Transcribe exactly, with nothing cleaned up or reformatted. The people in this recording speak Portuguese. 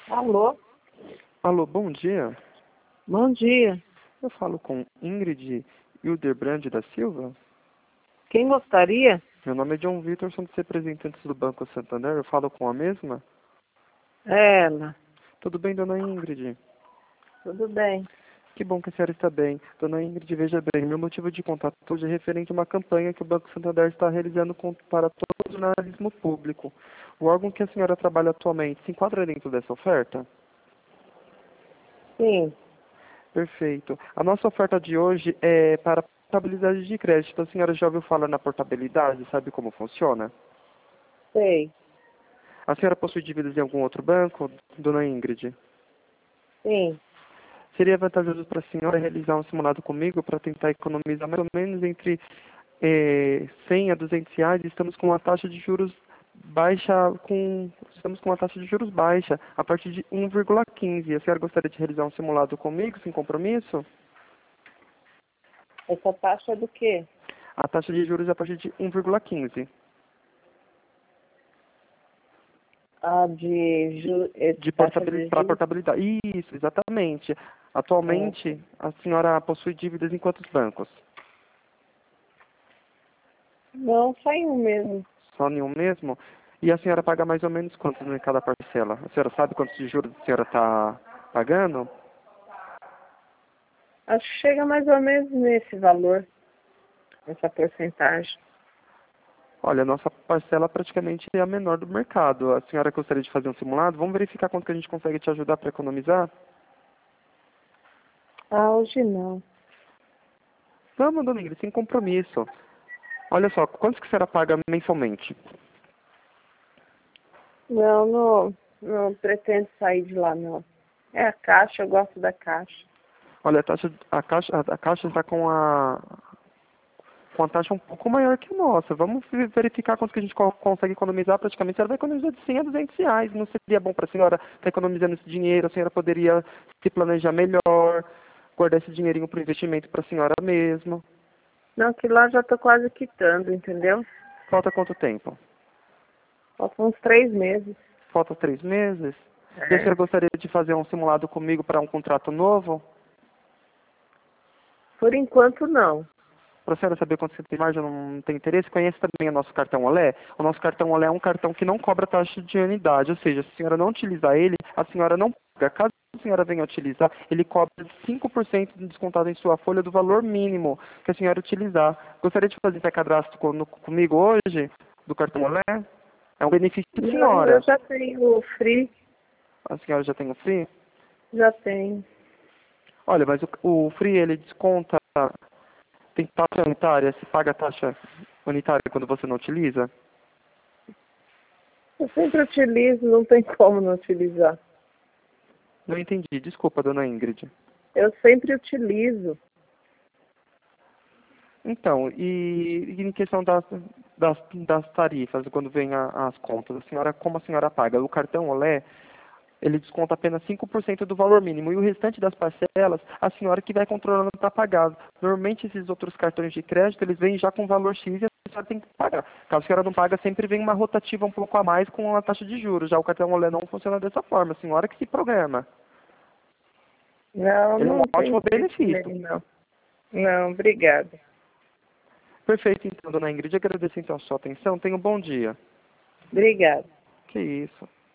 Alô? Alô, bom dia. Bom dia. Eu falo com Ingrid Hildebrand da Silva. Quem gostaria? Meu nome é John Vitor, sou um dos representantes do Banco Santander. Eu falo com a mesma? É ela. Tudo bem, dona Ingrid? Tudo bem. Que bom que a senhora está bem. Dona Ingrid, veja bem, meu motivo de contato hoje é referente a uma campanha que o Banco Santander está realizando com, para todo o jornalismo público. O órgão que a senhora trabalha atualmente se enquadra dentro dessa oferta? Sim. Perfeito. A nossa oferta de hoje é para portabilidade de crédito. A senhora já ouviu falar na portabilidade? Sabe como funciona? Sei. A senhora possui dívidas em algum outro banco, dona Ingrid? Sim. Seria vantajoso para a senhora realizar um simulado comigo para tentar economizar mais ou menos entre eh, cem a duzentos reais. Estamos com uma taxa de juros baixa, com, estamos com uma taxa de juros baixa, a partir de um vírgula quinze. A senhora gostaria de realizar um simulado comigo, sem compromisso? Essa taxa é do quê? A taxa de juros é a partir de um vírgula quinze. A de ju... é De taxa portabilidade, de para juros. portabilidade. Isso, exatamente. É. Atualmente, a senhora possui dívidas em quantos bancos? Não, só em um mesmo. Só nenhum mesmo? E a senhora paga mais ou menos quanto em cada parcela? A senhora sabe quantos de juros a senhora está pagando? Acho que chega mais ou menos nesse valor, nessa porcentagem. Olha, a nossa parcela praticamente é a menor do mercado. A senhora gostaria de fazer um simulado? Vamos verificar quanto que a gente consegue te ajudar para economizar? Ah, hoje não. Vamos, dona Ingrid, sem compromisso. Olha só, quantos que a senhora paga mensalmente? Não, não, não pretendo sair de lá, não. É a caixa, eu gosto da caixa. Olha, a taxa, a caixa, a caixa está com a, com a taxa um pouco maior que a nossa. Vamos ve- verificar quanto que a gente co- consegue economizar. Praticamente, a senhora vai economizar de cem a duzentos reais. Não seria bom para a senhora estar economizando esse dinheiro? A senhora poderia se planejar melhor, guardar esse dinheirinho para o investimento para a senhora mesma. Não, que lá já tô quase quitando, entendeu? Falta quanto tempo? Faltam uns três meses. Falta três meses? E a É. senhora gostaria de fazer um simulado comigo para um contrato novo? Por enquanto, não. Para a senhora saber quanto você tem margem, não tem interesse, conhece também o nosso cartão Olé. O nosso cartão Olé é um cartão que não cobra taxa de anuidade, ou seja, se a senhora não utilizar ele, a senhora não paga. Caso a senhora venha utilizar, ele cobra cinco por cento de descontado em sua folha do valor mínimo que a senhora utilizar. Gostaria de fazer esse cadastro com- no- comigo hoje, do cartão Olé? É um benefício da Não, eu senhora. já tenho o free, A senhora já tem o Free? já tenho. Olha, mas o, o Free, ele desconta, tem taxa unitária, se paga a taxa unitária quando você não utiliza? Eu sempre utilizo, não tem como não utilizar. Não entendi. Desculpa, dona Ingrid. Eu sempre utilizo. Então, e, e em questão das, das, das tarifas, quando vem a- as contas, a senhora, como a senhora paga? O cartão Olé, ele desconta apenas cinco por cento do valor mínimo, e o restante das parcelas, a senhora que vai controlando para pagar. Normalmente, esses outros cartões de crédito, eles vêm já com valor X e a senhora tem que pagar. Caso a senhora não paga, sempre vem uma rotativa um pouco a mais com a taxa de juros. Já o cartão Olé não funciona dessa forma, a senhora que se programa. Não, Ele é um não tem ótimo interesse benefício. nele, não. Não, obrigada. Perfeito, então, dona Ingrid. Agradeço então a sua atenção. Tenha um bom dia. Obrigada. Que isso.